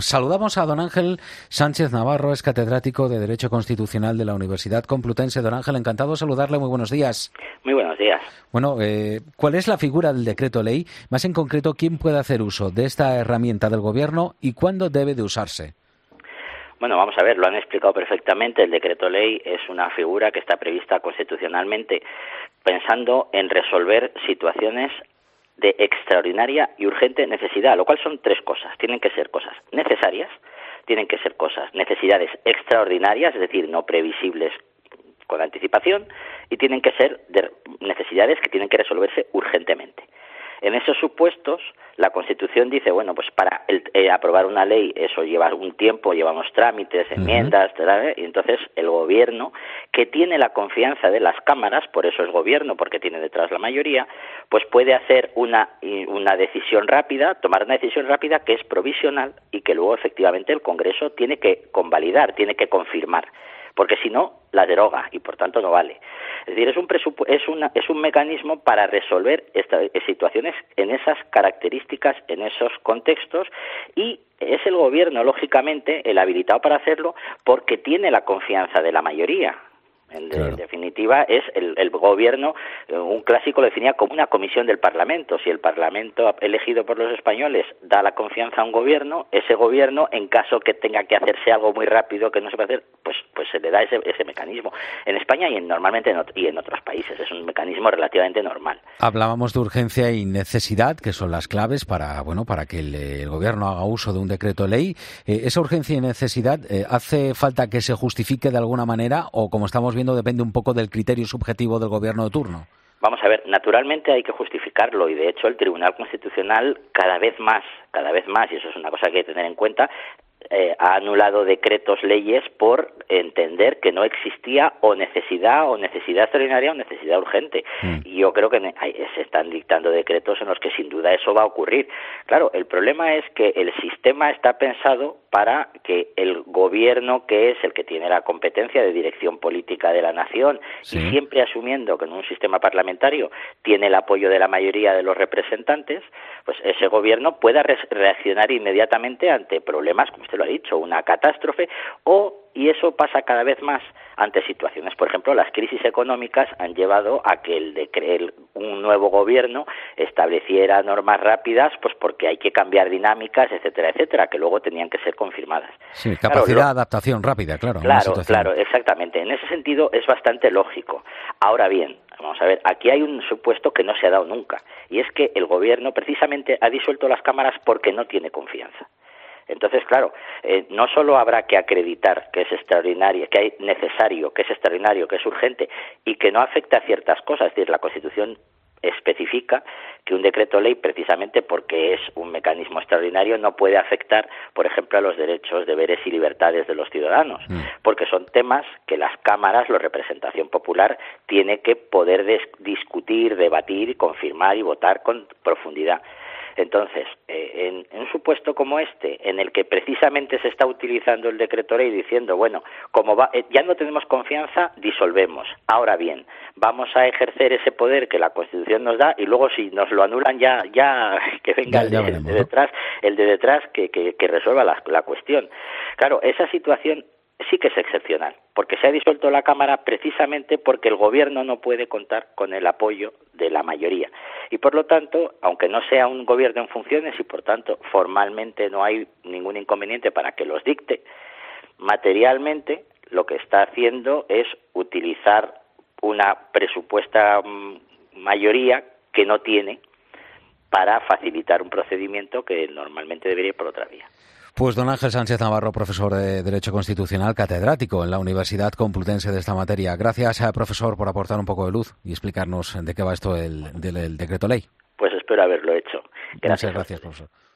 Saludamos a don Ángel Sánchez Navarro, es catedrático de Derecho Constitucional de la Universidad Complutense. Don Ángel, encantado de saludarle, muy buenos días. Muy buenos días. Bueno, ¿cuál es la figura del decreto ley? Más en concreto, ¿quién puede hacer uso de esta herramienta del Gobierno y cuándo debe de usarse? Bueno, vamos a ver, lo han explicado perfectamente. El decreto ley es una figura que está prevista constitucionalmente pensando en resolver situaciones de extraordinaria y urgente necesidad, lo cual son tres cosas. Tienen que ser cosas necesarias, tienen que ser necesidades extraordinarias, es decir, no previsibles con anticipación, y tienen que ser necesidades que tienen que resolverse urgentemente. En esos supuestos, la Constitución dice, bueno, pues para aprobar una ley eso lleva un tiempo, lleva unos trámites, enmiendas, y entonces el Gobierno, que tiene la confianza de las cámaras, por eso es Gobierno, porque tiene detrás la mayoría, pues puede hacer una decisión rápida, tomar una decisión rápida que es provisional y que luego efectivamente el Congreso tiene que convalidar, tiene que confirmar, porque si no, la deroga y por tanto no vale. Es decir, es un mecanismo para resolver estas situaciones en esas características, en esos contextos, y es el Gobierno, lógicamente, el habilitado para hacerlo porque tiene la confianza de la mayoría. En definitiva, es el Gobierno, un clásico lo definía como una comisión del Parlamento. Si el Parlamento elegido por los españoles da la confianza a un Gobierno, ese Gobierno, en caso que tenga que hacerse algo muy rápido que no se puede hacer, pues se le da ese mecanismo. En España y normalmente en otros países es un mecanismo relativamente normal. Hablábamos de urgencia y necesidad, que son las claves para que el Gobierno haga uso de un decreto ley. Esa urgencia y necesidad, ¿hace falta que se justifique de alguna manera o, como estamos viendo, depende un poco del criterio subjetivo del Gobierno de turno? Vamos a ver, naturalmente hay que justificarlo y de hecho el Tribunal Constitucional cada vez más, y eso es una cosa que hay que tener en cuenta, ha anulado decretos leyes por entender que no existía o necesidad extraordinaria o necesidad urgente. Y yo creo que se están dictando decretos en los que sin duda eso va a ocurrir. Claro, el problema es que el sistema está pensado para que el Gobierno, que es el que tiene la competencia de dirección política de la nación, y siempre asumiendo que en un sistema parlamentario tiene el apoyo de la mayoría de los representantes, pues ese Gobierno pueda reaccionar inmediatamente ante problemas, como usted lo ha dicho, una catástrofe, y eso pasa cada vez más ante situaciones. Por ejemplo, las crisis económicas han llevado a que un nuevo Gobierno estableciera normas rápidas, pues porque hay que cambiar dinámicas, etcétera, que luego tenían que ser confirmadas. Sí, capacidad de adaptación rápida, claro. Claro, exactamente. En ese sentido es bastante lógico. Ahora bien, vamos a ver, aquí hay un supuesto que no se ha dado nunca, y es que el Gobierno precisamente ha disuelto las cámaras porque no tiene confianza. Entonces, claro, no solo habrá que acreditar que es extraordinario, que hay necesario, que es extraordinario, que es urgente y que no afecta a ciertas cosas, es decir, la Constitución especifica que un decreto ley, precisamente porque es un mecanismo extraordinario, no puede afectar, por ejemplo, a los derechos, deberes y libertades de los ciudadanos, porque son temas que las cámaras, la representación popular, tiene que poder discutir, debatir, confirmar y votar con profundidad. Entonces, en un supuesto como este, en el que precisamente se está utilizando el decreto ley diciendo, bueno, ya no tenemos confianza, disolvemos. Ahora bien, vamos a ejercer ese poder que la Constitución nos da y luego si nos lo anulan ya que venga el de detrás que resuelva la cuestión. Claro, esa situación sí que es excepcional, porque se ha disuelto la Cámara precisamente porque el Gobierno no puede contar con el apoyo de la mayoría. Y por lo tanto, aunque no sea un Gobierno en funciones y por tanto formalmente no hay ningún inconveniente para que los dicte, materialmente lo que está haciendo es utilizar una presupuesta mayoría que no tiene para facilitar un procedimiento que normalmente debería ir por otra vía. Pues don Ángel Sánchez Navarro, profesor de Derecho Constitucional, catedrático en la Universidad Complutense de esta materia. Gracias, profesor, por aportar un poco de luz y explicarnos de qué va esto del decreto ley. Pues espero haberlo hecho. Muchas gracias, profesor.